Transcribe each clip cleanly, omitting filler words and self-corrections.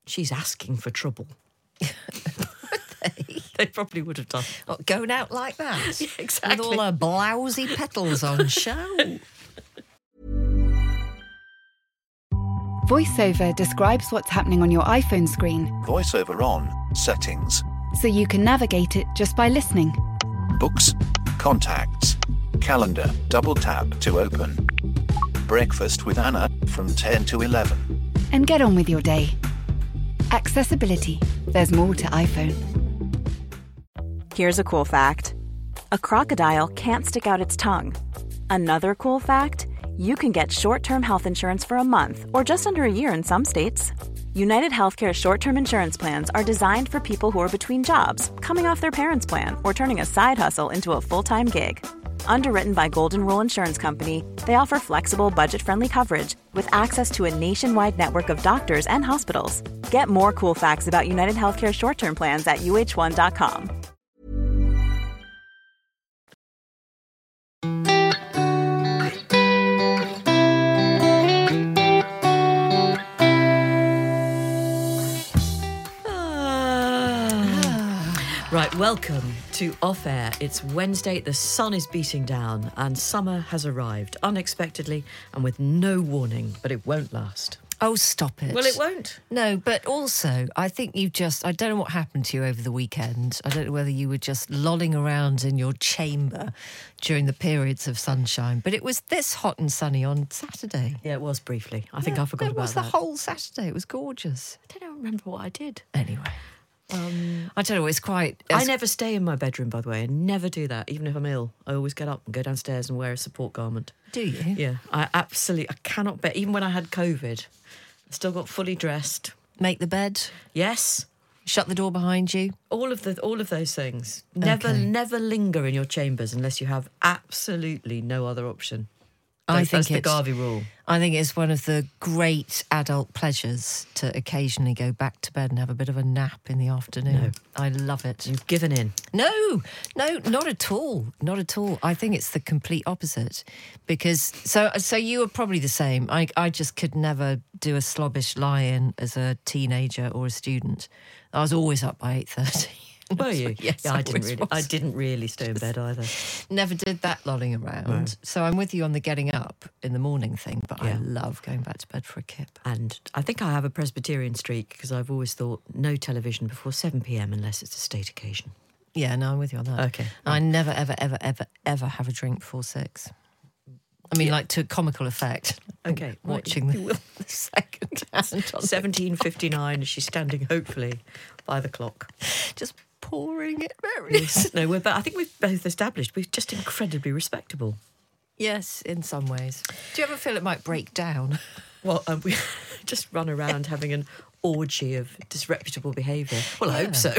she's asking for trouble. They? They probably would have done. What, going out like that? Yeah, exactly. With all her blousy petals on show. VoiceOver describes what's happening on your iPhone screen VoiceOver on, settings, so you can navigate it just by listening. books, contacts, calendar, double tap to open. Breakfast with Anna from 10 to 11. And get on with your day. Accessibility. There's more to iPhone. Here's a cool fact. A crocodile can't stick out its tongue. Another cool fact, you can get short-term health insurance for a month or just under a year in some states. United Healthcare short-term insurance plans are designed for people who are between jobs, coming off their parents' plan, or turning a side hustle into a full-time gig. Underwritten by Golden Rule Insurance Company, they offer flexible, budget-friendly coverage with access to a nationwide network of doctors and hospitals. Get more cool facts about United Healthcare short-term plans at uh1.com. Right, welcome to Off Air. It's Wednesday, the sun is beating down and summer has arrived unexpectedly and with no warning, but it won't last. Oh, stop it. Well, it won't. No, but also, I think I don't know what happened to you over the weekend. I don't know whether you were just lolling around in your chamber during the periods of sunshine, but it was this hot and sunny on Saturday. Yeah, it was briefly. I think I forgot about that. It was the whole Saturday. It was gorgeous. I don't remember what I did. Anyway. I don't know, it's quite... I never stay in my bedroom, by the way. I never do that, even if I'm ill. I always get up and go downstairs and wear a support garment. Do you? Yeah, I cannot bear... Even when I had COVID, I still got fully dressed. Make the bed? Yes. Shut the door behind you? All of those things. Okay. Never linger in your chambers unless you have absolutely no other option. That's the Garvey rule. I think it's one of the great adult pleasures to occasionally go back to bed and have a bit of a nap in the afternoon. No. I love it. You've given in. No, not at all. Not at all. I think it's the complete opposite. Because, so you were probably the same. I just could never do a slobbish lie-in as a teenager or a student. I was always up by 8:30. Were you? Yes, yeah, I I didn't really stay in bed either. Never did that lolling around. No. So I'm with you on the getting up in the morning thing, but I Yeah. love going back to bed for a kip. And I think I have a Presbyterian streak because I've always thought no television before 7 p.m. unless it's a state occasion. Yeah, no, I'm with you on that. Okay. I never, ever, ever, ever, ever have a drink before 6. I mean, like to comical effect. Okay. Watching the second hand on 17:59, she's standing hopefully by the clock. just pouring it very No, but I think we've both established we're just incredibly respectable. Yes, in some ways. Do you ever feel it might break down? Well, we just run around having an orgy of disreputable behaviour. Well, I hope so.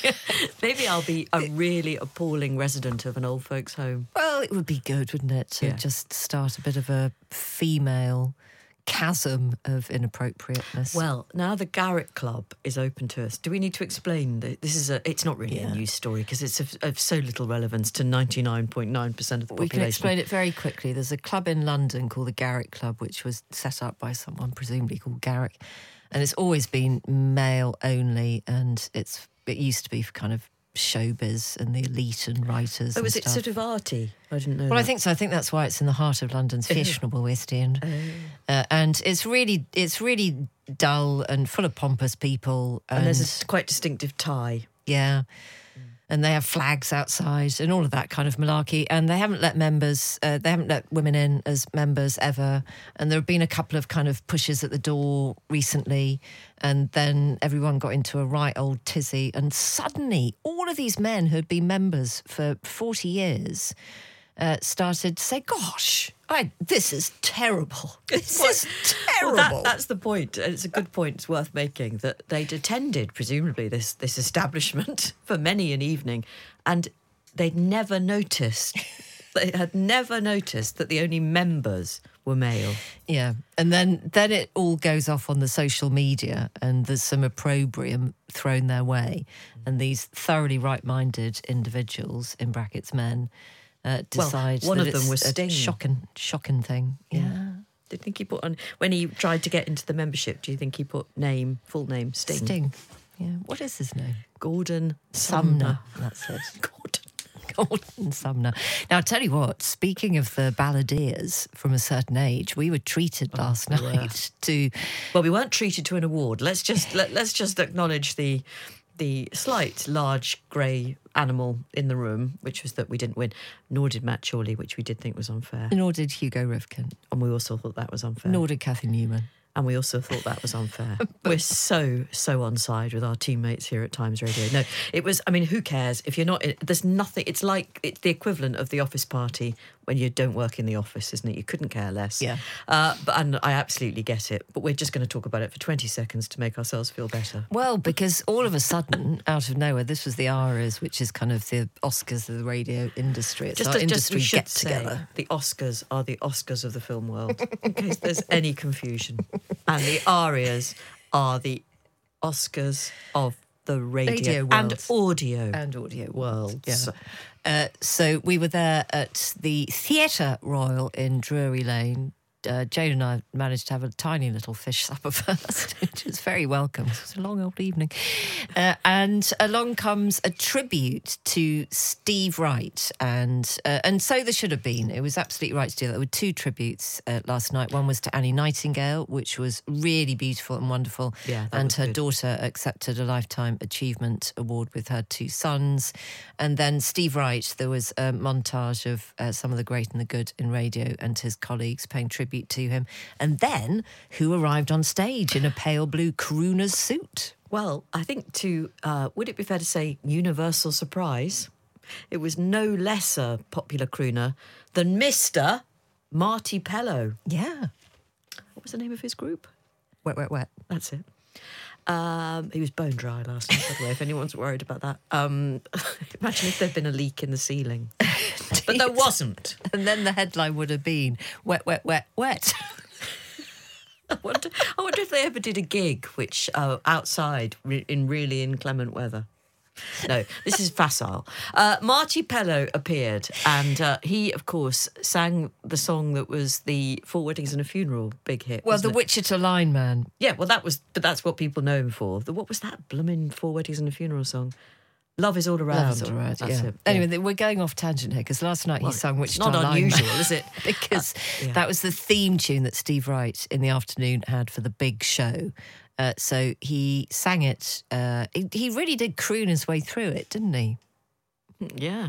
Maybe I'll be a really appalling resident of an old folks' home. Well, it would be good, wouldn't it, to Yeah. just start a bit of a female chasm of inappropriateness. Well, now the Garrick Club is open to us. Do we need to explain that this is it's not really a news story because it's of so little relevance to 99.9% of the population. We can explain it very quickly. There's a club in London called the Garrick Club, which was set up by someone presumably called Garrick. And it's always been male only, and it used to be for kind of showbiz and the elite and writers. Oh, was and it sort of arty? I didn't know. Well, I that. think so. I think that's why it's in the heart of London's fashionable West End, and it's really dull and full of pompous people. And there's a quite distinctive tie. Yeah. And they have flags outside and all of that kind of malarkey. And they haven't let women in as members ever. And there have been a couple of kind of pushes at the door recently. And then everyone got into a right old tizzy. And suddenly, all of these men who had been members for 40 years started to say, gosh, this is terrible. This is terrible. Well, that's the point. It's a good point. It's worth making that they'd attended, presumably, this establishment for many an evening, and they'd never noticed. They had never noticed that the only members were male. Yeah, and then it all goes off on the social media, and there's some opprobrium thrown their way, and these thoroughly right-minded individuals, in brackets men, decide one that of them it's was a Sting. shocking thing. Yeah. Do you think he put on, when he tried to get into the membership, do you think he put full name, Sting? Sting. Yeah. What is his name? Gordon Sumner. That's it. Gordon Sumner. Now, I'll tell you what, speaking of the balladeers from a certain age, we were treated last night to... Well, we weren't treated to an award. Let's just acknowledge the slight large grey animal in the room, which was that we didn't win. Nor did Matt Chorley, which we did think was unfair. Nor did Hugo Rivkin. And we also thought that was unfair. Nor did Kathy Newman. And we also thought that was unfair. We're so on side with our teammates here at Times Radio. No, it was, I mean, who cares? If you're not, there's nothing, it's the equivalent of the office party when you don't work in the office, isn't it? You couldn't care less. Yeah. And I absolutely get it. But we're just going to talk about it for 20 seconds to make ourselves feel better. Well, because all of a sudden, out of nowhere, this was the ARIAs, which is kind of the Oscars of the radio industry. It's our industry get-together. The Oscars are the Oscars of the film world, in case there's any confusion. And the ARIAs are the Oscars of the radio and audio worlds. Yeah. So we were there at the Theatre Royal in Drury Lane. Jane and I managed to have a tiny little fish supper first, which was very welcome. It was a long old evening. And along comes a tribute to Steve Wright. And so there should have been. It was absolutely right to do that. There were two tributes last night. One was to Annie Nightingale, which was really beautiful and wonderful. Yeah, and her daughter accepted a Lifetime Achievement Award with her two sons. And then Steve Wright, there was a montage of some of the great and the good in radio and his colleagues paying tribute to him. And then who arrived on stage in a pale blue crooner's suit? Well, I think would it be fair to say universal surprise? It was no less a popular crooner than Mr. Marty Pellow. Yeah. What was the name of his group? Wet, Wet, Wet. That's it. He was bone dry last night, by the way, if anyone's worried about that. Imagine if there'd been a leak in the ceiling. But there wasn't. And then the headline would have been, Wet, Wet, Wet, Wet. I wonder if they ever did a gig which outside in really inclement weather. No, this is facile. Marty Pellow appeared, and he, of course, sang the song that was the Four Weddings and a Funeral big hit. Well, the Wichita Line Man. Yeah, well, that's what people know him for. What was that blooming Four Weddings and a Funeral song? Love is all around. Love is all around, That's yeah. it. Anyway, we're going off tangent here because last night he sung Wichita Line Man. Not unusual, is it? Because that was the theme tune that Steve Wright in the afternoon had for the big show. So he sang it. He really did croon his way through it, didn't he? Yeah.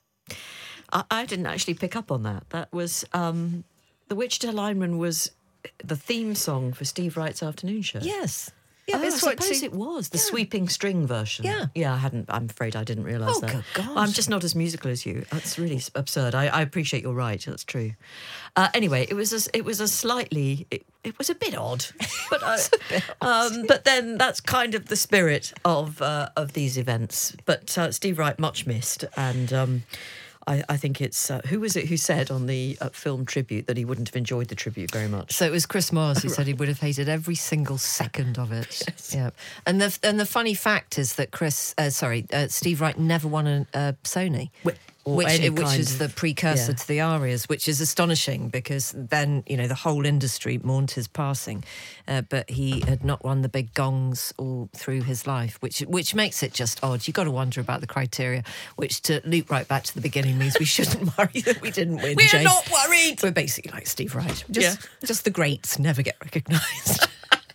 I didn't actually pick up on that. That was the Wichita Lineman was the theme song for Steve Wright's afternoon show. Yes. Yeah, I suppose it was the sweeping string version. Yeah, I'm afraid I didn't realise that. Good God. I'm just not as musical as you. That's really absurd. I appreciate you're right. That's true. Anyway, it was a bit odd, but then that's kind of the spirit of these events. But Steve Wright much missed, and I think it's who was it who said on the film tribute that he wouldn't have enjoyed the tribute very much? So it was Chris Mars who said he would have hated every single second of it. Yes. Yeah, and the funny fact is that Steve Wright never won a Sony. Which is the precursor to the ARIAs, which is astonishing because then, the whole industry mourned his passing. But he had not won the big gongs all through his life, which makes it just odd. You've got to wonder about the criteria, which to loop right back to the beginning means we shouldn't worry that we didn't win. We're not worried! We're basically like Steve Wright. Just the greats never get recognised.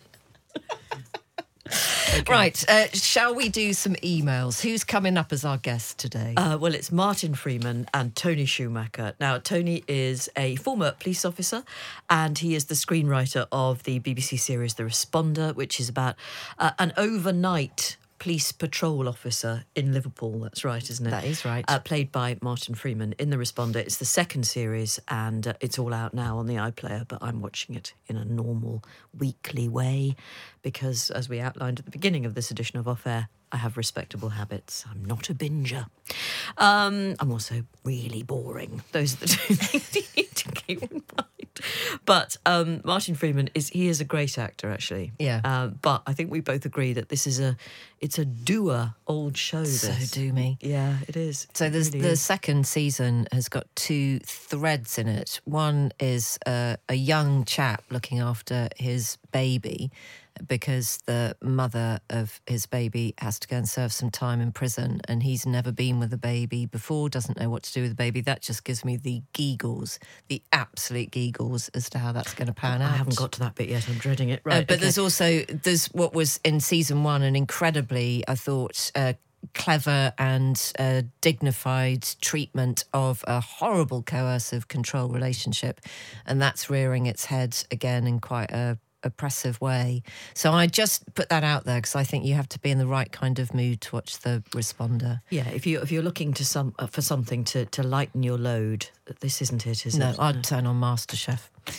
Okay. Right, shall we do some emails? Who's coming up as our guest today? Well, it's Martin Freeman and Tony Schumacher. Now, Tony is a former police officer and he is the screenwriter of the BBC series The Responder, which is about an overnight police patrol officer in Liverpool. That's right, isn't it? That is right. Played by Martin Freeman in The Responder. It's the second series and it's all out now on the iPlayer, but I'm watching it in a normal weekly way because, as we outlined at the beginning of this edition of Off Air, I have respectable habits. I'm not a binger. I'm also really boring. Those are the two things you need to keep in mind. But Martin Freeman he is a great actor, actually. Yeah. But I think we both agree that it's a doer old show. So This. doomy. Yeah, it is. So It really the is. second season has got two threads in it. One is a young chap looking after his baby because the mother of his baby has to go and serve some time in prison, and he's never been with the baby before, doesn't know what to do with the baby. That just gives me the giggles, the absolute giggles as to how that's going to pan out. I haven't got to that bit yet. I'm dreading it. Right, But okay. there's what was in season one an incredibly, I thought, clever and dignified treatment of a horrible coercive control relationship, and that's rearing its head again in quite a oppressive way. So I just put that out there because I think you have to be in the right kind of mood to watch The Responder. Yeah, if you're looking to for something to lighten your load, this isn't it, is No, it? I'd turn on MasterChef.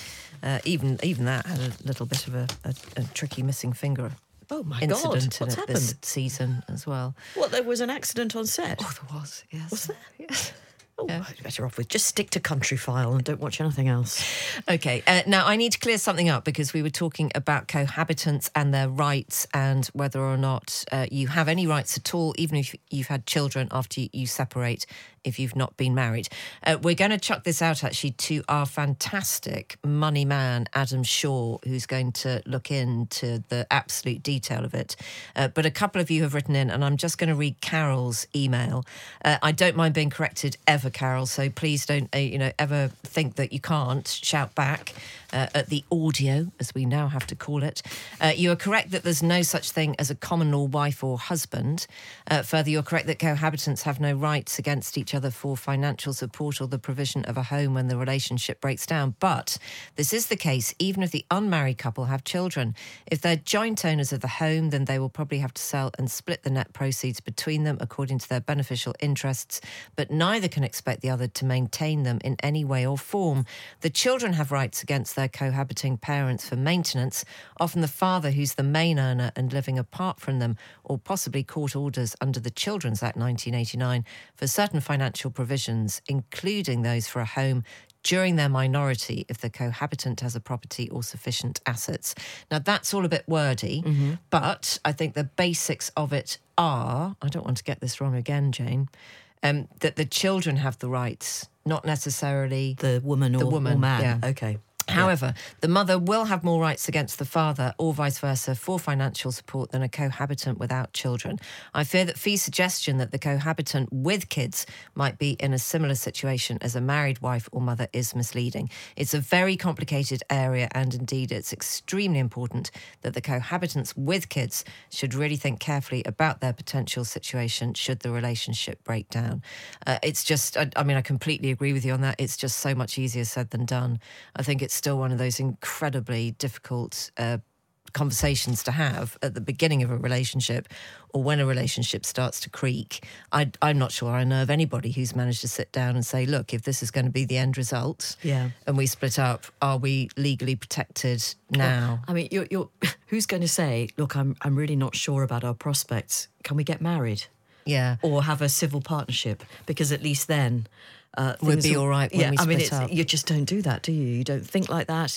Even that had a little bit of a tricky missing finger Oh my incident God, what's in it this happened? season as well. What, there was an accident on set? Oh, there was, yes. Was there? Yes. Oh, Yeah. I'd better off with just stick to Country File and don't watch anything else. Okay, now I need to clear something up because we were talking about cohabitants and their rights and whether or not you have any rights at all, even if you've had children after you separate, if you've not been married. We're going to chuck this out actually to our fantastic money man, Adam Shaw, who's going to look into the absolute detail of it. But a couple of you have written in, and I'm just going to read Carol's email. I don't mind being corrected ever, Carol, so please don't ever think that you can't shout back at the audio, as we now have to call it. You are correct that there's no such thing as a common law wife or husband. Further, you're correct that cohabitants have no rights against each other for financial support or the provision of a home when the relationship breaks down. But this is the case even if the unmarried couple have children. If they're joint owners of the home, then they will probably have to sell and split the net proceeds between them according to their beneficial interests, but neither can expect the other to maintain them in any way or form. The children have rights against their cohabiting parents for maintenance, often the father who's the main earner and living apart from them, or possibly court orders under the Children's Act 1989 for certain financial provisions, including those for a home during their minority if the cohabitant has a property or sufficient assets. Now, that's all a bit wordy, but I think the basics of it are, I don't want to get this wrong again, Jane, that the children have the rights, not necessarily The woman or man. Yeah. Okay. However, the mother will have more rights against the father or vice versa for financial support than a cohabitant without children. I fear that Fee's suggestion that the cohabitant with kids might be in a similar situation as a married wife or mother is misleading. It's a very complicated area, and indeed it's extremely important that the cohabitants with kids should really think carefully about their potential situation should the relationship break down. It's just, I completely agree with you on that. It's just so much easier said than done. I think it's still one of those incredibly difficult conversations to have at the beginning of a relationship or when a relationship starts to creak. I'm not sure I know of anybody who's managed to sit down and say, look, if this is going to be the end result and we split up, are we legally protected now? I mean, you're who's going to say, look, I'm really not sure about our prospects. Can we get married? Yeah. Or have a civil partnership? Because at least then... We'll things be will- all right when we split up. You just don't do that, do you? You don't think like that.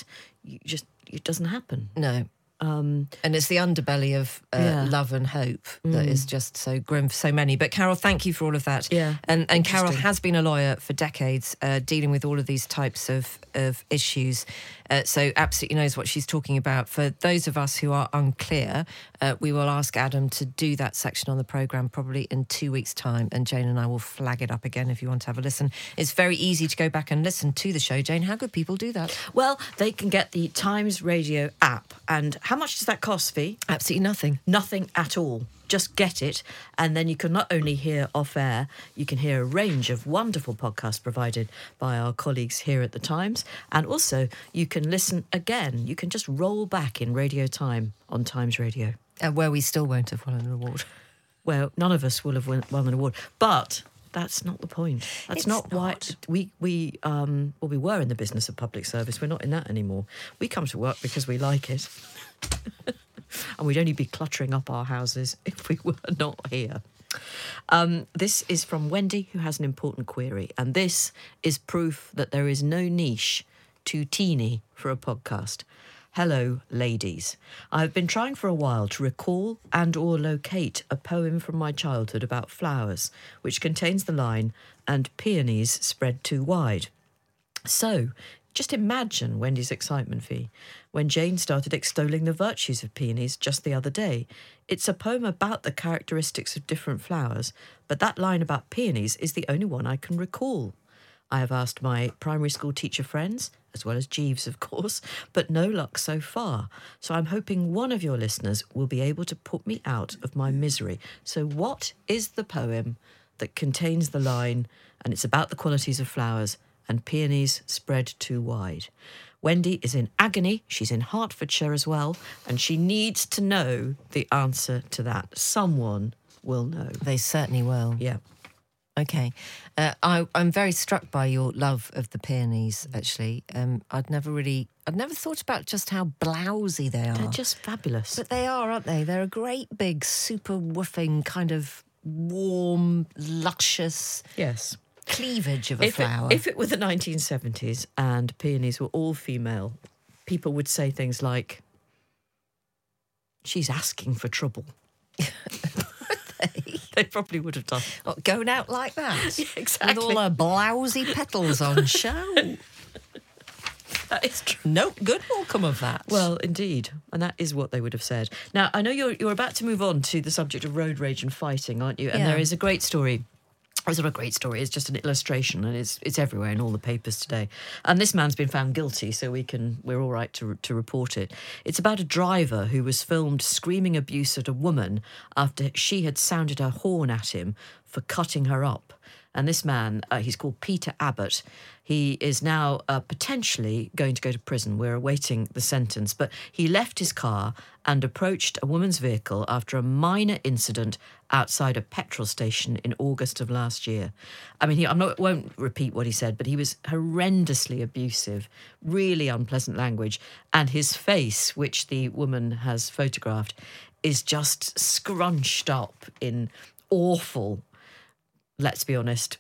It doesn't happen. No. And it's the underbelly of love and hope that is just so grim for so many. But Carol, thank you for all of that. Yeah, And Carol interesting. has been a lawyer for decades, dealing with all of these types of issues. So absolutely knows what she's talking about. For those of us who are unclear, we will ask Adam to do that section on the programme probably in 2 weeks' time. And Jane and I will flag it up again if you want to have a listen. It's very easy to go back and listen to the show. Jane, how could people do that? Well, they can get the Times Radio app. And how much does that cost, Fee? Absolutely nothing. Nothing at all. Just get it, and then you can not only hear off air, you can hear a range of wonderful podcasts provided by our colleagues here at The Times, and also you can listen again. You can just roll back in Radio Time on Times Radio. Where we still won't have won an award. Well, none of us will have won an award, but that's not the point. That's It's not why not. we were in the business of public service. We're not in that anymore. We come to work because we like it. And we'd only be cluttering up our houses if we were not here. This is from Wendy, who has an important query. And this is proof that there is no niche too teeny for a podcast. Hello, ladies. I've been trying for a while to recall and or locate a poem from my childhood about flowers, which contains the line, "and peonies spread too wide." So, just imagine Wendy's excitement, Fee, when Jane started extolling the virtues of peonies just the other day. It's a poem about the characteristics of different flowers, but that line about peonies is the only one I can recall. I have asked my primary school teacher friends, as well as Jeeves, of course, but no luck so far. So I'm hoping one of your listeners will be able to put me out of my misery. So what is the poem that contains the line, and it's about the qualities of flowers, and peonies spread too wide? Wendy is in agony. She's in Hertfordshire as well, and she needs to know the answer to that. Someone will know. They certainly will. Yeah. Okay. I'm very struck by your love of the peonies, actually. I'd never thought about just how blousy they are. They're just fabulous. But they are, aren't they? They're a great big, super woofing, kind of warm, luscious Yes. cleavage of a flower. If it were the 1970s and peonies were all female, people would say things like, "She's asking for trouble." They probably would have done. Not going out like that. Yeah, exactly. With all her blousy petals on show. That is true. No good will come of that. Well, indeed. And that is what they would have said. Now, I know you're about to move on to the subject of road rage and fighting, aren't you? And Yeah. there is a great story. It's not a great story, it's just an illustration, and it's everywhere in all the papers today. And this man's been found guilty, so we're all right to report it. It's about a driver who was filmed screaming abuse at a woman after she had sounded her horn at him for cutting her up. And this man, he's called Peter Abbott. He is now potentially going to go to prison. We're awaiting the sentence. But he left his car and approached a woman's vehicle after a minor incident outside a petrol station in August of last year. I mean, won't repeat what he said, but he was horrendously abusive, really unpleasant language. And his face, which the woman has photographed, is just scrunched up in awful, let's be honest,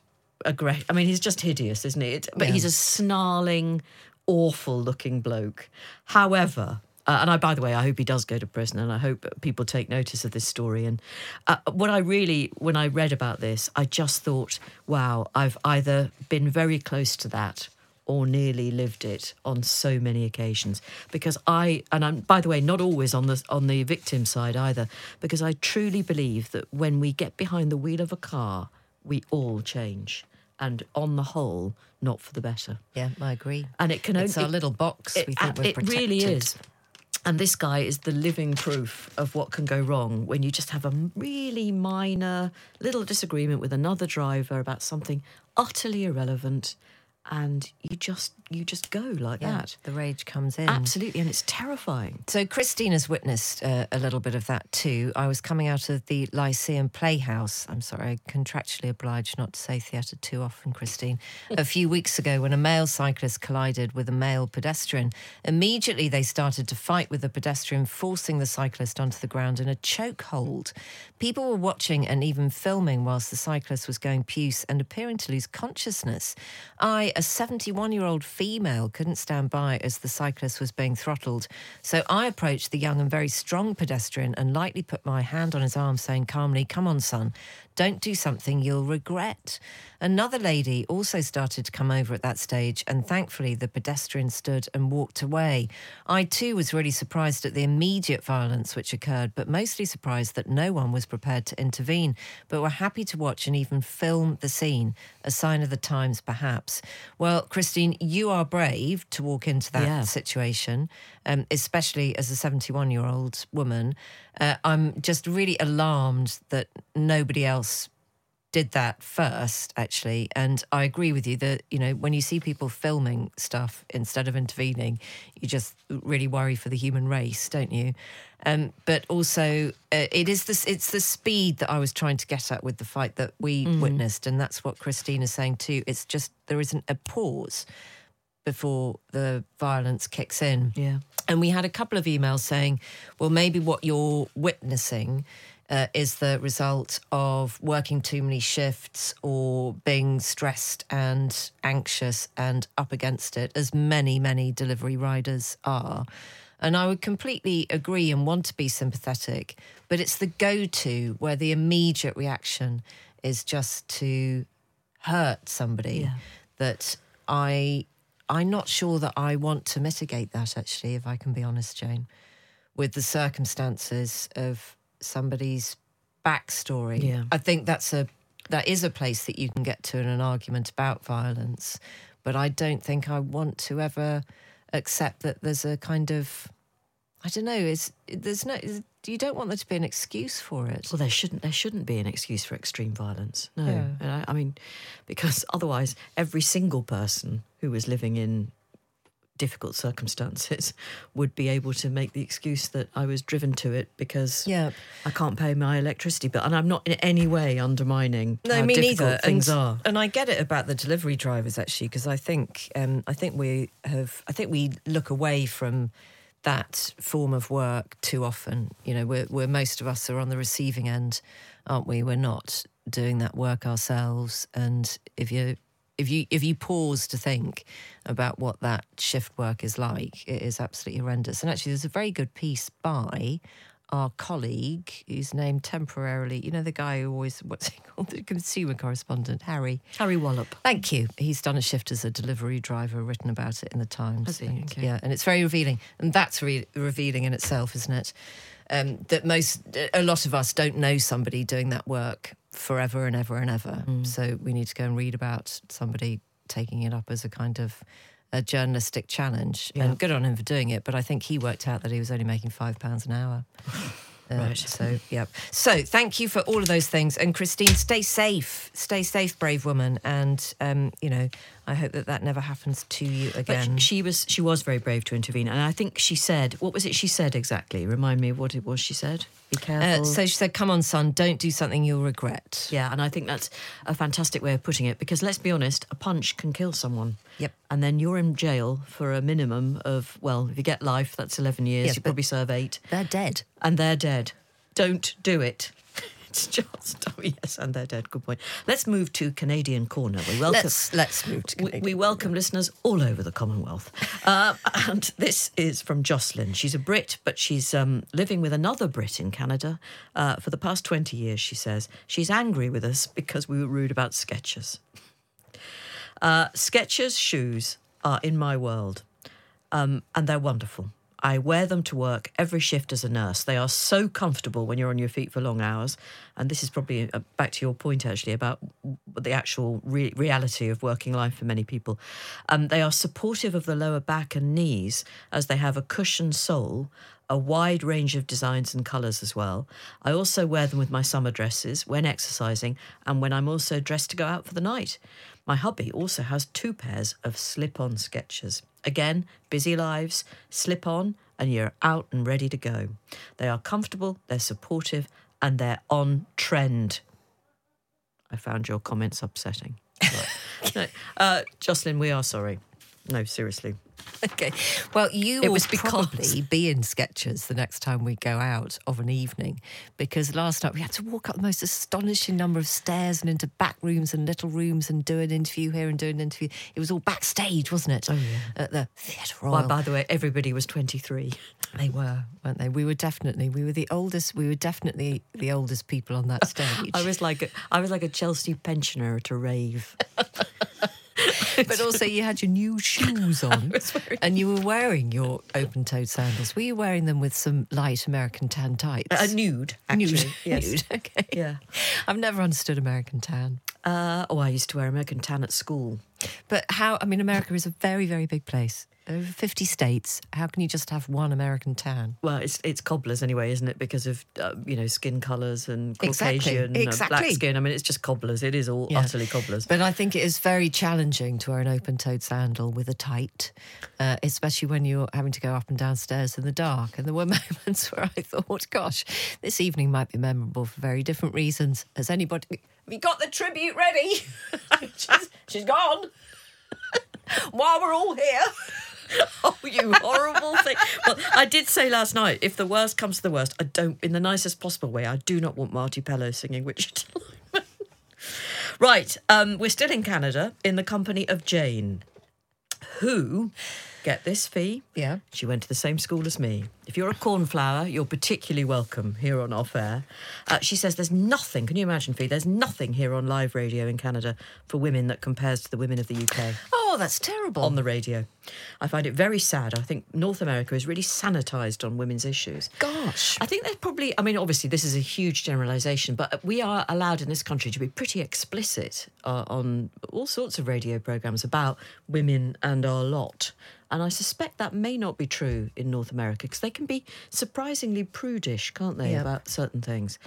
I mean, he's just hideous, isn't he? But he's a snarling, awful-looking bloke. However, and by the way, I hope he does go to prison, and I hope people take notice of this story. And when I read about this, I just thought, wow, I've either been very close to that or nearly lived it on so many occasions. Because I'm, by the way, not always on the victim side either, because I truly believe that when we get behind the wheel of a car, we all change, and on the whole, not for the better. Yeah, I agree. And it can only... It's our little box. We think we're protected. It really is. And this guy is the living proof of what can go wrong when you just have a really minor little disagreement with another driver about something utterly irrelevant, and you just go like that. The rage comes in. Absolutely, and it's terrifying. So Christina's witnessed a little bit of that too. I was coming out of the Lyceum Playhouse. I'm sorry, I'm contractually obliged not to say theatre too often, Christine. A few weeks ago, when a male cyclist collided with a male pedestrian, immediately they started to fight with the pedestrian, forcing the cyclist onto the ground in a chokehold. People were watching and even filming whilst the cyclist was going puce and appearing to lose consciousness. I, a 71-year-old female, couldn't stand by as the cyclist was being throttled. So I approached the young and very strong pedestrian and lightly put my hand on his arm, saying calmly, "Come on, son, don't do something you'll regret." Another lady also started to come over at that stage, and thankfully the pedestrian stood and walked away. I too was really surprised at the immediate violence which occurred, but mostly surprised that no one was prepared to intervene, but were happy to watch and even film the scene, a sign of the times perhaps. Well, Christine, you are brave to walk into that situation, especially as a 71-year-old woman. I'm just really alarmed that nobody else did that first, actually. And I agree with you that, you know, when you see people filming stuff instead of intervening, you just really worry for the human race, don't you? But also, it's the speed that I was trying to get at with the fight that we witnessed. And that's what Christina's saying too. It's just, there isn't a pause before the violence kicks in. Yeah. And we had a couple of emails saying, well, maybe what you're witnessing is the result of working too many shifts or being stressed and anxious and up against it, as many, many delivery riders are. And I would completely agree and want to be sympathetic, but it's the go-to where the immediate reaction is just to hurt somebody that I'm not sure that I want to mitigate that, actually, if I can be honest, Jane, with the circumstances of somebody's backstory. Yeah. I think that is a place that you can get to in an argument about violence, but I don't think I want to ever accept that there's a kind of, I don't know, you don't want there to be an excuse for it. Well, there shouldn't be an excuse for extreme violence. No. Yeah. And I mean, because otherwise every single person who was living in difficult circumstances would be able to make the excuse that I was driven to it because I can't pay my electricity bill. And I'm not in any way undermining how me difficult neither. things are. And I get it about the delivery drivers, actually, because I think we look away from that form of work too often. You know, we're most of us are on the receiving end, aren't we? We're not doing that work ourselves. And if you pause to think about what that shift work is like, it is absolutely horrendous. And actually, there's a very good piece by our colleague, who's named temporarily, you know, the guy who always, what's he called, the consumer correspondent, Harry Wallop. Thank you. He's done a shift as a delivery driver, written about it in the Times. Has he? And, Okay. yeah, and it's very revealing. And that's revealing in itself, isn't it? That a lot of us don't know somebody doing that work forever and ever and ever. So we need to go and read about somebody taking it up as a kind of a journalistic challenge. Yeah. And good on him for doing it, but I think he worked out that he was only making £5 an hour. Right. So, yeah. So, thank you for all of those things. And Christine, stay safe. Stay safe, brave woman. And, you know, I hope that never happens to you again. But she was very brave to intervene. And I think she said, what was it she said exactly? Remind me of what it was she said. Be careful. So she said, come on, son, don't do something you'll regret. Yeah, and I think that's a fantastic way of putting it, because let's be honest, a punch can kill someone. Yep. And then you're in jail for a minimum of, well, if you get life, that's 11 years. Yes, you but probably serve 8. They're dead. And they're dead. Don't do it. It's just, oh yes, and they're dead. Good point. Let's move to Canadian Corner. We welcome. Let's move to Canadian We welcome listeners all over the Commonwealth. And this is from Jocelyn. She's a Brit, but she's living with another Brit in Canada for the past 20 years, she says. She's angry with us because we were rude about Skechers. Skechers shoes are in my world, and they're wonderful. I wear them to work every shift as a nurse. They are so comfortable when you're on your feet for long hours. And this is probably back to your point, actually, about the actual reality of working life for many people. They are supportive of the lower back and knees, as they have a cushioned sole, a wide range of designs and colours as well. I also wear them with my summer dresses when exercising and when I'm also dressed to go out for the night. My hubby also has 2 pairs of slip-on Skechers. Again, busy lives, slip on and you're out and ready to go. They are comfortable, they're supportive, and they're on trend. I found your comments upsetting. Right. No, Jocelyn, we are sorry. No, seriously. Okay. Well, you It will was because- probably be in Skechers the next time we go out of an evening, because last night we had to walk up the most astonishing number of stairs and into back rooms and little rooms and do an interview here and do an interview. It was all backstage, wasn't it? Oh, yeah. At the Theatre Royal. Well, by the way, everybody was 23. They were, weren't they? We were definitely the oldest people on that stage. I was like a Chelsea pensioner at a rave. But also you had your new shoes on and you were wearing your open-toed sandals. Were you wearing them with some light American tan tights? Nude, actually. Nude, Yes. nude, okay. Yeah. I've never understood American tan. I used to wear American tan at school. But America is a very, very big place. Over 50 states. How can you just have one American tan? Well, it's cobblers anyway, isn't it? Because of, skin colours and Exactly, Caucasian, exactly. black skin. I mean, it's just cobblers. It is all Yeah. utterly cobblers. But I think it is very challenging to wear an open-toed sandal with a tight, especially when you're having to go up and down stairs in the dark. And there were moments where I thought, gosh, this evening might be memorable for very different reasons. Has anybody... Have you got the tribute ready? she's gone. While we're all here. Oh, you horrible thing. Well, I did say last night, if the worst comes to the worst, I don't, in the nicest possible way, I do not want Marty Pellow singing Wichita Lineman. Right, we're still in Canada in the company of Jane, who, get this, Fee? Yeah. She went to the same school as me. If you're a cornflower, you're particularly welcome here on Off Air. She says there's nothing, can you imagine, Fee? There's nothing here on live radio in Canada for women that compares to the women of the UK. Oh, that's terrible. On the radio. I find it very sad. I think North America is really sanitised on women's issues. Gosh. I think there's probably, I mean, obviously this is a huge generalisation, but we are allowed in this country to be pretty explicit on all sorts of radio programmes about women and our lot. And I suspect that may not be true in North America because they can be surprisingly prudish, can't they, about certain things.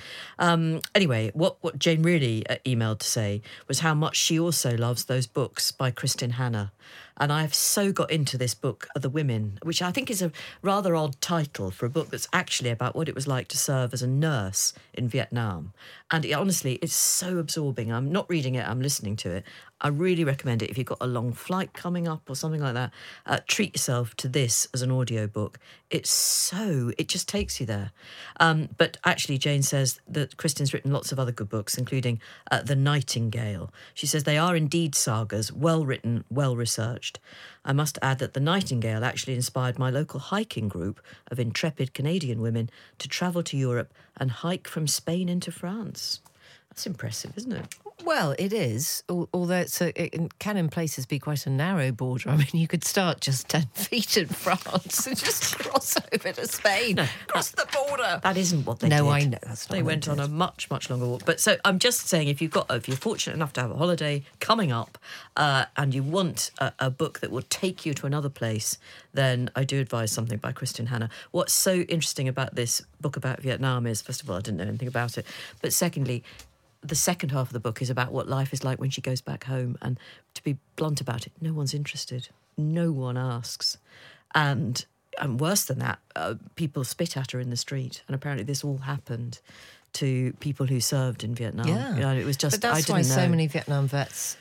Anyway, what Jane really emailed to say was how much she also loves those books by Kristin Hannah. And I've so got into this book, The Women, which I think is a rather odd title for a book that's actually about what it was like to serve as a nurse in Vietnam. And honestly, it's so absorbing. I'm not reading it, I'm listening to it. I really recommend it if you've got a long flight coming up or something like that. Treat yourself to this as an audiobook. It just takes you there. But actually, Jane says that Kristin's written lots of other good books, including The Nightingale. She says they are indeed sagas, well written, well researched. I must add that The Nightingale actually inspired my local hiking group of intrepid Canadian women to travel to Europe and hike from Spain into France. That's impressive, isn't it? Well, it is, although it can in places be quite a narrow border. I mean, you could start just 10 feet in France and just cross over to Spain, cross the border. That isn't what they did. No, I know. That's not they went on a much, much longer walk. But so I'm just saying, if you're fortunate enough to have a holiday coming up and you want a book that will take you to another place, then I do advise something by Kristin Hannah. What's so interesting about this book about Vietnam is, first of all, I didn't know anything about it. But secondly, the second half of the book is about what life is like when she goes back home. And to be blunt about it, no one's interested. No one asks. And worse than that, people spit at her in the street. And apparently this all happened to people who served in Vietnam. Yeah. You know, it was just, but that's why so many Vietnam vets,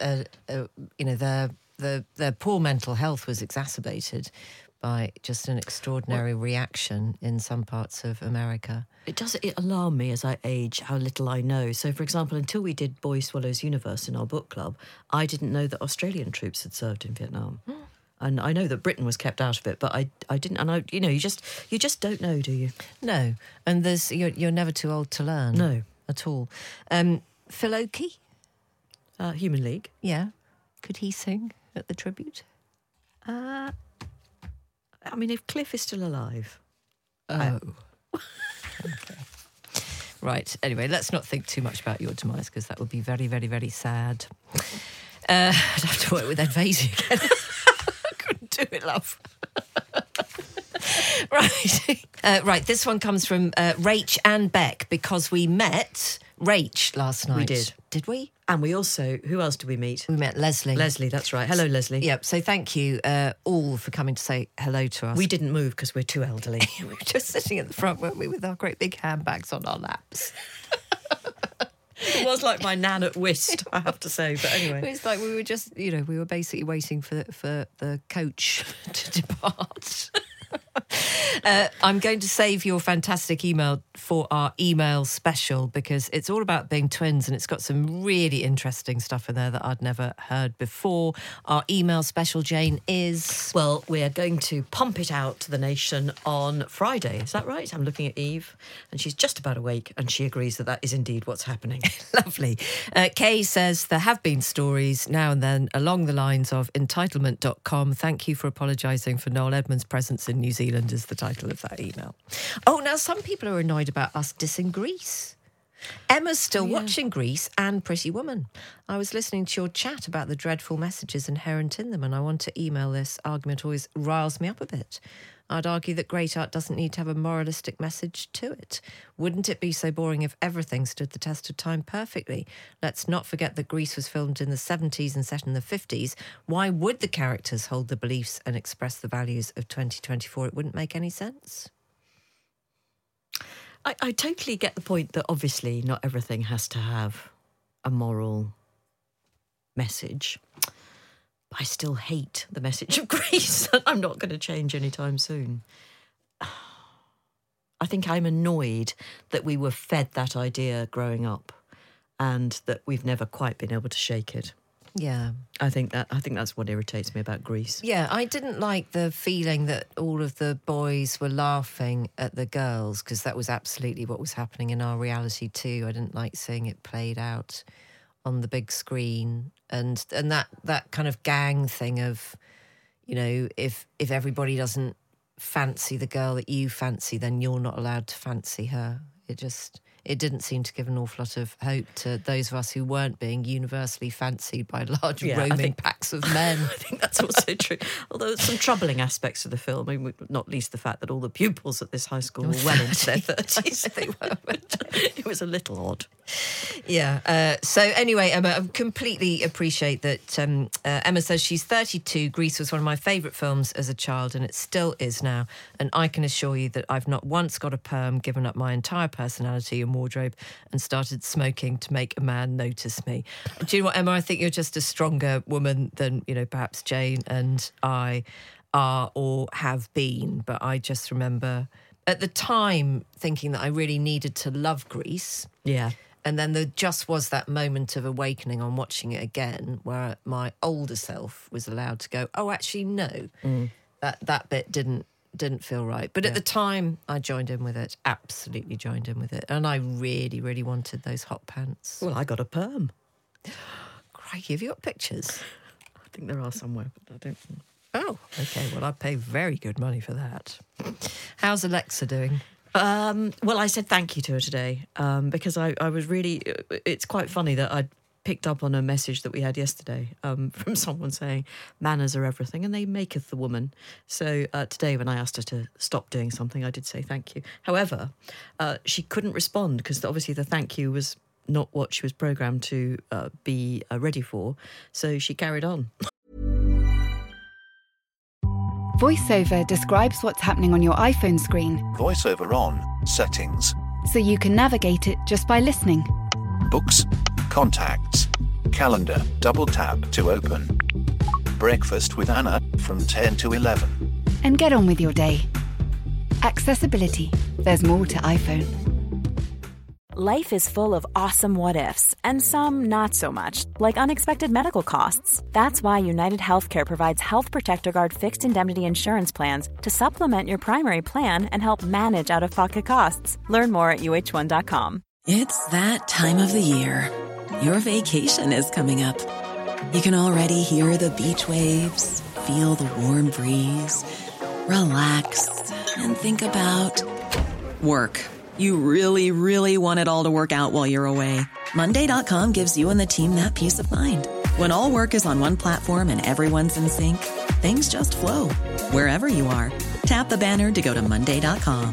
their poor mental health was exacerbated by just an extraordinary reaction in some parts of America. It alarm me as I age how little I know. So, for example, until we did Boy Swallows Universe in our book club, I didn't know that Australian troops had served in Vietnam. And I know that Britain was kept out of it, but I didn't. And you just don't know, do you? No, and you're never too old to learn. No, at all. Phil Oakey, Human League. Yeah, could he sing at the tribute? I mean, if Cliff is still alive. Oh. Okay. Right. Anyway, let's not think too much about your demise because that would be very, very, very sad. I'd have to work with Ed Vasey again. I couldn't do it, love. Right. Right. This one comes from Rach and Beck because we met Rach last night. We did. Did we? And we also, who else did we meet? We met Leslie. Leslie, that's right. Hello, Leslie. Yep. So thank you all for coming to say hello to us. We didn't move because we're too elderly. We were just sitting at the front, weren't we, with our great big handbags on our laps. It was like my nan at whist, I have to say. But anyway. It's like we were just, we were basically waiting for the coach to depart. I'm going to save your fantastic email for our email special because it's all about being twins and it's got some really interesting stuff in there that I'd never heard before. Our email special, Jane, is... Well, we are going to pump it out to the nation on Friday. Is that right? I'm looking at Eve and she's just about awake and she agrees that is indeed what's happening. Lovely. Kay says, there have been stories now and then along the lines of entitlement.com. Thank you for apologising for Noel Edmonds' presence in New Zealand is the title of that email. Oh, now some people are annoyed about us dissing Grease. Emma's still watching Grease and Pretty Woman. I was listening to your chat about the dreadful messages inherent in them and I want to email this. Argument always riles me up a bit. I'd argue that great art doesn't need to have a moralistic message to it. Wouldn't it be so boring if everything stood the test of time perfectly? Let's not forget that Grease was filmed in the 70s and set in the 50s. Why would the characters hold the beliefs and express the values of 2024? It wouldn't make any sense. I totally get the point that obviously not everything has to have a moral message. I still hate the message of Grease. I'm not going to change anytime soon. I think I'm annoyed that we were fed that idea growing up and that we've never quite been able to shake it. Yeah. I think that's what irritates me about Grease. Yeah, I didn't like the feeling that all of the boys were laughing at the girls, because that was absolutely what was happening in our reality too. I didn't like seeing it played out on the big screen, and that kind of gang thing of, you know, if everybody doesn't fancy the girl that you fancy, then you're not allowed to fancy her. It didn't seem to give an awful lot of hope to those of us who weren't being universally fancied by large roaming packs of men. I think that's also true. Although there's some troubling aspects of the film, I mean, not least the fact that all the pupils at this high school were well into their 30s. They were. It was a little odd. Yeah. So anyway, Emma, I completely appreciate that. Emma says she's 32. Grease was one of my favourite films as a child, and it still is now. And I can assure you that I've not once got a perm, given up my entire personality and wardrobe, and started smoking to make a man notice me. Do you know what, Emma? I think you're just a stronger woman than, you know, perhaps Jane and I are or have been. But I just remember at the time thinking that I really needed to love Grease. Yeah. And then there just was that moment of awakening on watching it again where my older self was allowed to go, oh, actually, no, that bit didn't feel right. But at the time, I joined in with it, absolutely joined in with it. And I really, really wanted those hot pants. Well, I got a perm. Crikey, have you got pictures? I think there are somewhere, but I don't think. Oh, OK, well, I'd pay very good money for that. How's Alexa doing? Well, I said thank you to her today because I was really... It's quite funny that I'd picked up on a message that we had yesterday from someone saying manners are everything and they maketh the woman. So today when I asked her to stop doing something, I did say thank you. However, she couldn't respond because obviously the thank you was not what she was programmed to be ready for. So she carried on. VoiceOver describes what's happening on your iPhone screen, VoiceOver on, settings, so you can navigate it just by listening. books, contacts, calendar, double tap to open. Breakfast with Anna from 10 to 11. And get on with your day. Accessibility. There's more to iPhone. Life is full of awesome what-ifs, and some not so much, like unexpected medical costs. That's why United Healthcare provides Health Protector Guard fixed indemnity insurance plans to supplement your primary plan and help manage out-of-pocket costs. Learn more at uh1.com. It's that time of the year. Your vacation is coming up. You can already hear the beach waves, feel the warm breeze, relax, and think about work. You really, really want it all to work out while you're away. Monday.com gives you and the team that peace of mind. When all work is on one platform and everyone's in sync, things just flow. Wherever you are, tap the banner to go to Monday.com.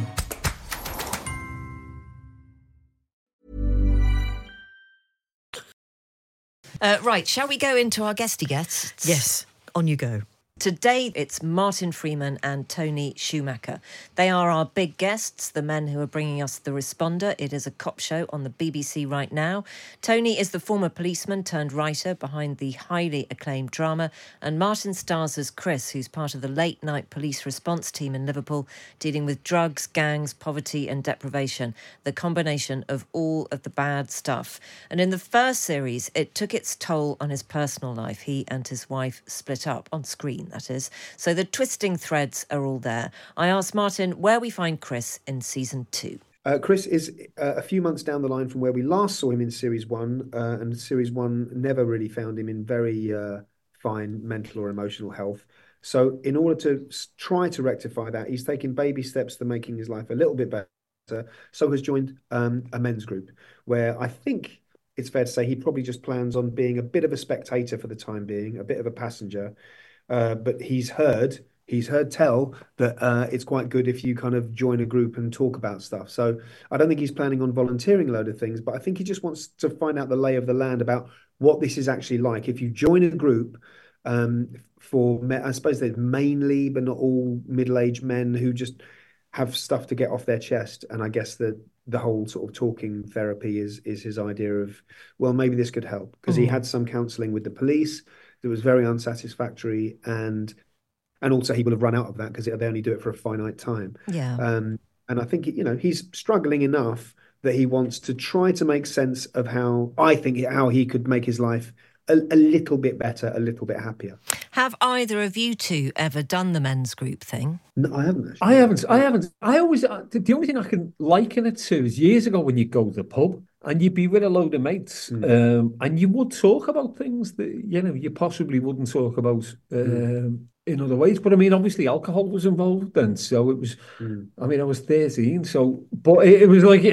Right, shall we go into our guesty guests? Yes, on you go. Today, it's Martin Freeman and Tony Schumacher. They are our big guests, the men who are bringing us The Responder. It is a cop show on the BBC right now. Tony is the former policeman turned writer behind the highly acclaimed drama, and Martin stars as Chris, who's part of the late-night police response team in Liverpool, dealing with drugs, gangs, poverty and deprivation, the combination of all of the bad stuff. And in the first series, it took its toll on his personal life. He and his wife split up on screen, that is. So the twisting threads are all there. I asked Martin where we find Chris in season 2. Chris is a few months down the line from where we last saw him in series 1, and series 1 never really found him in very fine mental or emotional health. So in order to try to rectify that, he's taken baby steps to making his life a little bit better. So has joined a men's group where I think it's fair to say he probably just plans on being a bit of a spectator for the time being, a bit of a passenger. But he's heard tell that it's quite good if you kind of join a group and talk about stuff. So I don't think he's planning on volunteering a load of things, but I think he just wants to find out the lay of the land about what this is actually like. If you join a group I suppose there's mainly, but not all, middle-aged men who just have stuff to get off their chest. And I guess that the whole sort of talking therapy is his idea of, well, maybe this could help. Because he had some counselling with the police. that was very unsatisfactory, and also he will have run out of that because they only do it for a finite time. Yeah. And I think, he's struggling enough that he wants to try to make sense of how he could make his life a little bit better, a little bit happier. Have either of you two ever done the men's group thing? No, I haven't actually. I haven't. I always, the only thing I can liken it to is years ago when you go to the pub and you'd be with a load of mates, and you would talk about things that, you possibly wouldn't talk about in other ways. But I mean, obviously alcohol was involved then. So it was, I mean, I was 13. So, but it was like,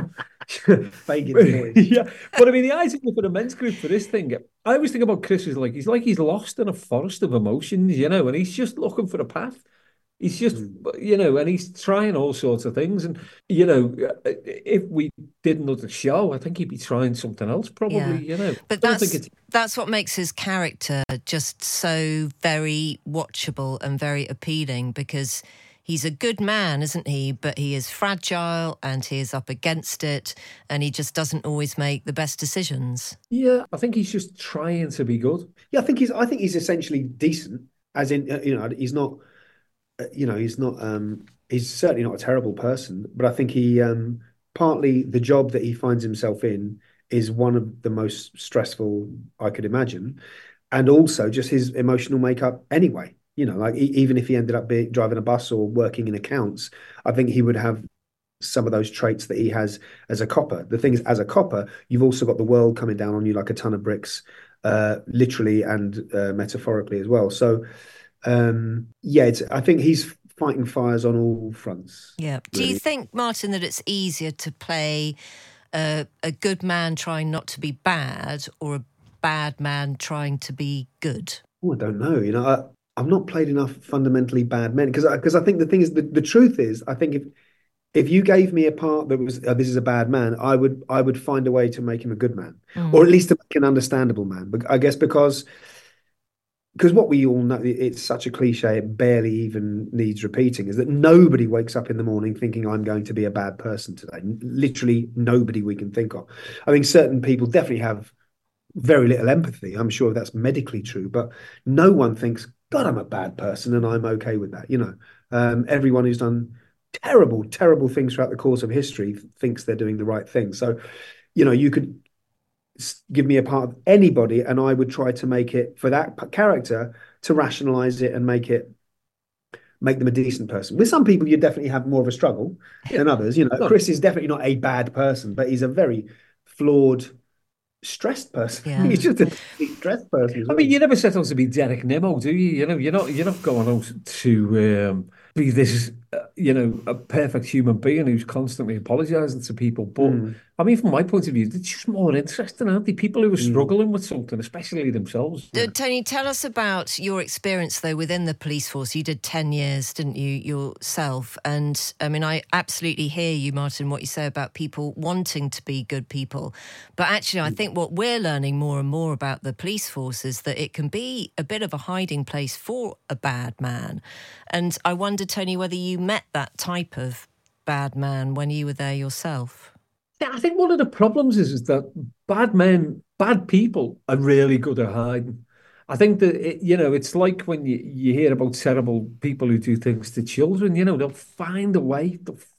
yeah. But I mean, the idea for the men's group for this thing, I always think about Chris as he's lost in a forest of emotions, and he's just looking for a path. He's just, and he's trying all sorts of things. And, if we did another show, I think he'd be trying something else probably, But that's what makes his character just so very watchable and very appealing, because he's a good man, isn't he? But he is fragile and he is up against it, and he just doesn't always make the best decisions. Yeah, I think he's just trying to be good. Yeah, I think he's essentially decent, as in, he's not... he's certainly not a terrible person, but I think he partly the job that he finds himself in is one of the most stressful I could imagine, and also just his emotional makeup anyway. Even if he ended up driving a bus or working in accounts, I think he would have some of those traits that he has as a copper. The thing is, as a copper, you've also got the world coming down on you like a ton of bricks, literally and metaphorically as well. So I think he's fighting fires on all fronts. Yeah. Do you think, Martin, that it's easier to play a good man trying not to be bad, or a bad man trying to be good? Oh, I don't know. I've not played enough fundamentally bad men, because I think the thing is, the truth is, I think if you gave me a part that was this is a bad man, I would find a way to make him a good man, or at least to make an understandable man. But I guess because what we all know, it's such a cliche, it barely even needs repeating, is that nobody wakes up in the morning thinking I'm going to be a bad person today. Literally nobody we can think of. I think certain people definitely have very little empathy. I'm sure that's medically true, but no one thinks, God, I'm a bad person and I'm okay with that. Everyone who's done terrible, terrible things throughout the course of history thinks they're doing the right thing. So, you could give me a part of anybody and I would try to make it, for that character, to rationalize it and make them a decent person. With some people, you definitely have more of a struggle than others. Chris is definitely not a bad person, but he's a very flawed, stressed person. Yeah. He's just a stressed person. I mean, you never set out to be Derek Nimmo, do you? You're not going out to be this, a perfect human being who's constantly apologising to people. But I mean, from my point of view, it's just more interesting, aren't they? People who are struggling with something, especially themselves. Tony, tell us about your experience, though, within the police force. You did 10 years, didn't you, yourself? And, I mean, I absolutely hear you, Martin, what you say about people wanting to be good people. But actually, I think what we're learning more and more about the police force is that it can be a bit of a hiding place for a bad man. And I wonder, Tony, whether you met that type of bad man when you were there yourself. Yeah, I think one of the problems is that bad people are really good at hiding. I think that, it's like when you hear about terrible people who do things to children, they'll find a way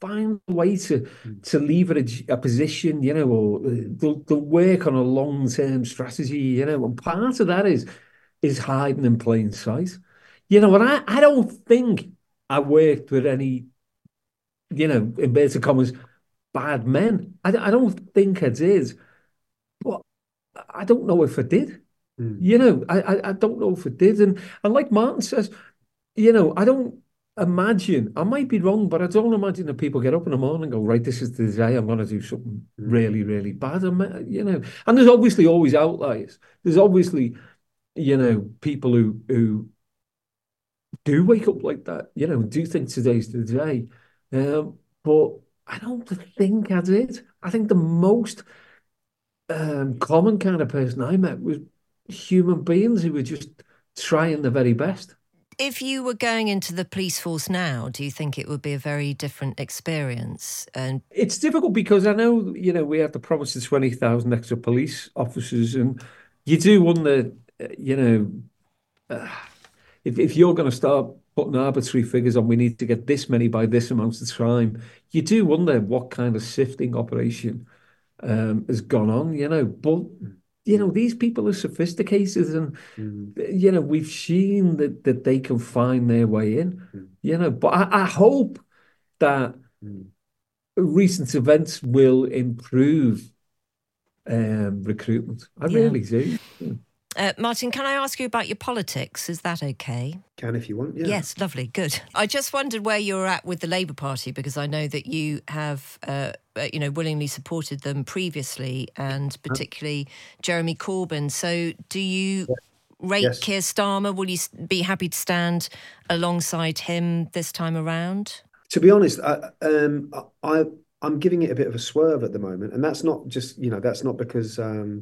to leverage a position, or they'll work on a long-term strategy, and part of that is hiding in plain sight. And I don't think I worked with any, in inverted commas, bad men. I don't think I did, but I don't know if I did. I don't know if it did. And like Martin says, I don't imagine, I might be wrong, but I don't imagine that people get up in the morning and go, right, this is the day I'm going to do something really, really bad. And there's obviously always outliers. There's obviously, people who do wake up like that, do think today's the day. But I don't think I did. I think the most common kind of person I met was human beings who were just trying the very best. If you were going into the police force now, do you think it would be a very different experience? And it's difficult because I know, we have to promise the 20,000 extra police officers, and you do wonder you know, if you're going to start putting arbitrary figures on, we need to get this many by this amount of time, you do wonder what kind of sifting operation has gone on, you know. But you know, these people are sophisticated, and you know, we've seen that they can find their way in, you know. But I hope that recent events will improve recruitment. I really do. Martin, can I ask you about your politics? Is that okay? Can if you want, yeah. Yes, lovely, good. I just wondered where you're at with the Labour Party, because I know that you have, willingly supported them previously, and particularly Jeremy Corbyn. So do you rate Keir Starmer? Will you be happy to stand alongside him this time around? To be honest, I'm giving it a bit of a swerve at the moment, and that's not just, that's not because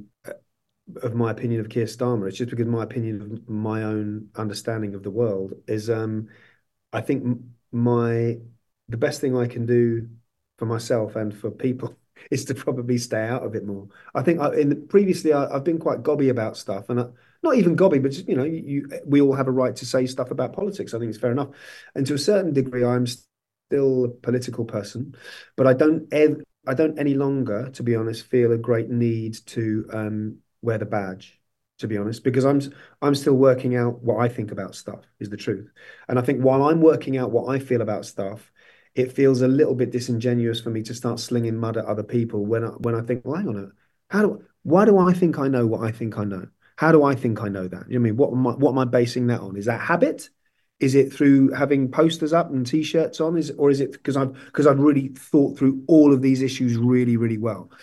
of my opinion of Keir Starmer. It's just because my opinion of my own understanding of the world is, I think the best thing I can do for myself and for people is to probably stay out of it more. I think previously I've been quite gobby about stuff, and not even gobby, but just, we all have a right to say stuff about politics. I think it's fair enough, and to a certain degree, I'm still a political person, but I don't any longer, to be honest, feel a great need to wear the badge, to be honest, because I'm still working out what I think about stuff, is the truth. And I think while I'm working out what I feel about stuff, it feels a little bit disingenuous for me to start slinging mud at other people when I think, well, hang on, why do I think I know what I think I know? How do I think I know that? You know what I mean? What am I basing that on? Is that habit? Is it through having posters up and T-shirts on? Or is it because I've really thought through all of these issues really, really well?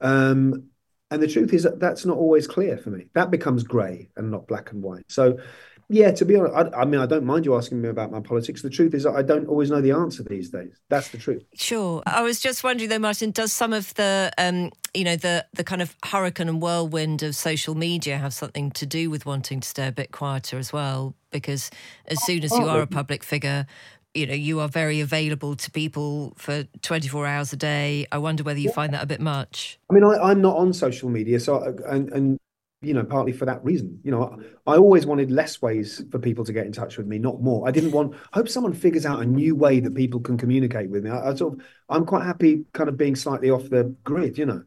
And the truth is that that's not always clear for me. That becomes grey and not black and white. So, yeah, to be honest, I mean, I don't mind you asking me about my politics. The truth is that I don't always know the answer these days. That's the truth. Sure. I was just wondering, though, Martin, does some of the, the kind of hurricane and whirlwind of social media have something to do with wanting to stay a bit quieter as well? Because as soon as you are a public figure, you are very available to people for 24 hours a day. I wonder whether you find that a bit much. I mean, I'm not on social media, so and partly for that reason. I always wanted less ways for people to get in touch with me, not more. I hope someone figures out a new way that people can communicate with me. I'm quite happy kind of being slightly off the grid, And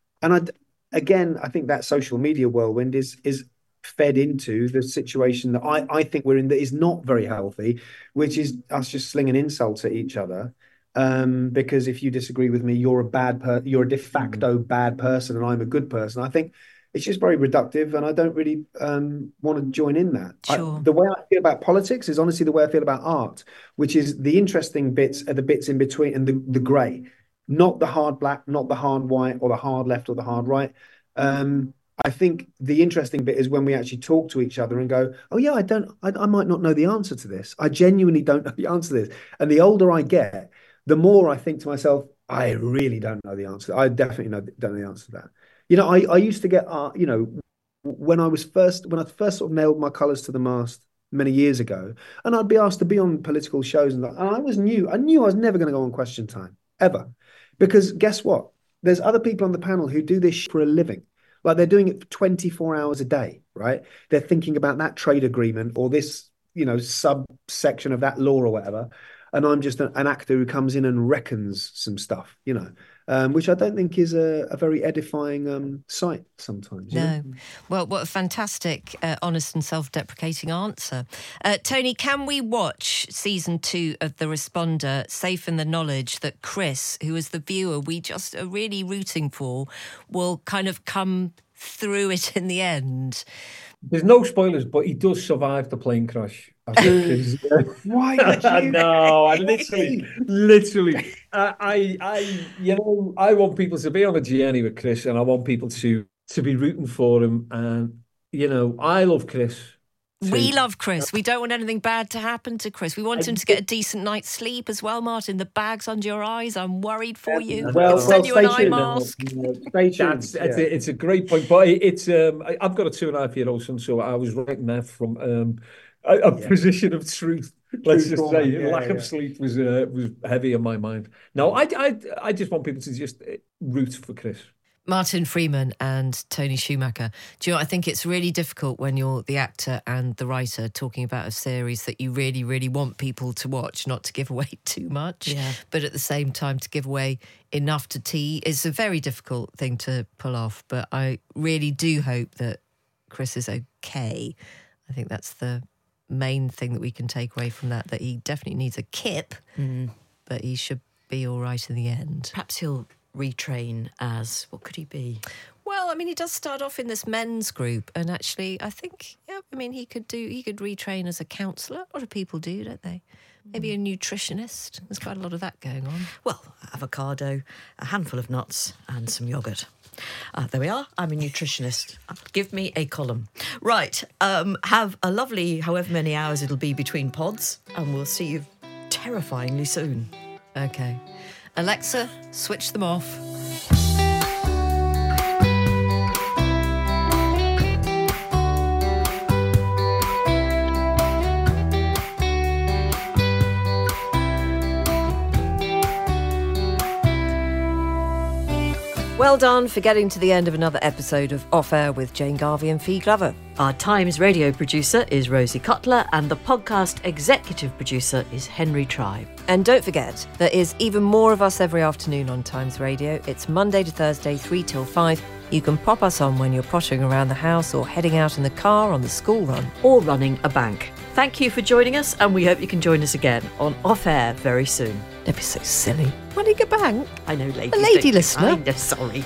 I think that social media whirlwind is fed into the situation that I think we're in that is not very healthy, which is us just slinging insults at each other. Because if you disagree with me, you're you're a de facto bad person, and I'm a good person. I think it's just very reductive, and I don't really want to join in that. Sure. The way I feel about politics is honestly the way I feel about art, which is the interesting bits are the bits in between and the grey, not the hard black, not the hard white, or the hard left or the hard right. I think the interesting bit is when we actually talk to each other and go, oh yeah, I might not know the answer to this. I genuinely don't know the answer to this. And the older I get, the more I think to myself, I really don't know the answer. I definitely don't know the answer to that. I used to get, when I first sort of nailed my colours to the mast many years ago, and I'd be asked to be on political shows, and I knew I was never going to go on Question Time, ever. Because guess what? There's other people on the panel who do this for a living. Like they're doing it for 24 hours a day, right? They're thinking about that trade agreement or this, subsection of that law or whatever. And I'm just an actor who comes in and reckons some stuff, which I don't think is a very edifying sight sometimes. No. Well, what a fantastic, honest and self-deprecating answer. Tony, can we watch season 2 of The Responder safe in the knowledge that Chris, who is the viewer we just are really rooting for, will kind of come through it in the end? There's no spoilers, but he does survive the plane crash. Why did you? No, I literally. I want people to be on a journey with Chris, and I want people to be rooting for him. And I love Chris. We love Chris. We don't want anything bad to happen to Chris. We want him to get a decent night's sleep as well, Martin. The bag's under your eyes. I'm worried for you. Well, send you an eye mask. Stay tuned. It's a great point. But it's I've got a 2.5-year-old son, so I was writing that from a position of truth. Let's just say lack of sleep was heavy on my mind. No, I just want people to just root for Chris. Martin Freeman and Tony Schumacher. Do you know, I think it's really difficult when you're the actor and the writer talking about a series that you really, really want people to watch, not to give away too much, but at the same time to give away enough to tea. It's a very difficult thing to pull off, but I really do hope that Chris is okay. I think that's the main thing that we can take away from that he definitely needs a kip, but he should be all right in the end. Perhaps he'll retrain as, what could he be? Well, I mean, he does start off in this men's group, and actually, I think, he could retrain as a counsellor. A lot of people do, don't they? Maybe a nutritionist. There's quite a lot of that going on. Well, avocado, a handful of nuts, and some yoghurt. There we are. I'm a nutritionist. Give me a column. Right. Have a lovely however many hours it'll be between pods, and we'll see you terrifyingly soon. Okay. Alexa, switch them off. Well done for getting to the end of another episode of Off Air with Jane Garvey and Fee Glover. Our Times radio producer is Rosie Cutler, and the podcast executive producer is Henry Tribe. And don't forget, there is even more of us every afternoon on Times Radio. It's Monday to Thursday, 3 till 5. You can pop us on when you're pottering around the house or heading out in the car on the school run. Or running a bank. Thank you for joining us, and we hope you can join us again on Off Air very soon. Don't be so silly. Running a bank? I know, ladies. A lady listener. I'm sorry.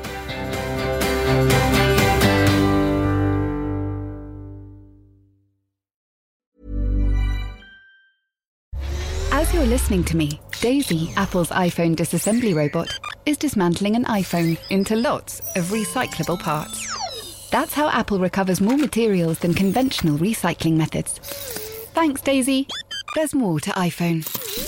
As you're listening to me, Daisy, Apple's iPhone disassembly robot, is dismantling an iPhone into lots of recyclable parts. That's how Apple recovers more materials than conventional recycling methods. Thanks, Daisy. There's more to iPhone.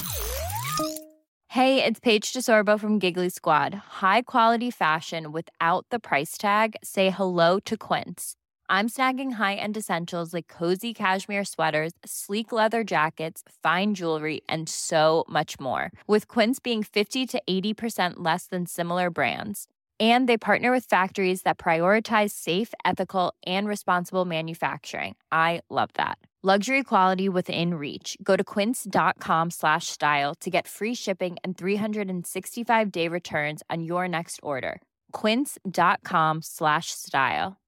Hey, it's Paige DeSorbo from Giggly Squad. High quality fashion without the price tag. Say hello to Quince. I'm snagging high-end essentials like cozy cashmere sweaters, sleek leather jackets, fine jewelry, and so much more. With Quince being 50 to 80% less than similar brands. And they partner with factories that prioritize safe, ethical, and responsible manufacturing. I love that. Luxury quality within reach. Go to quince.com/style to get free shipping and 365-day returns on your next order. Quince.com/style.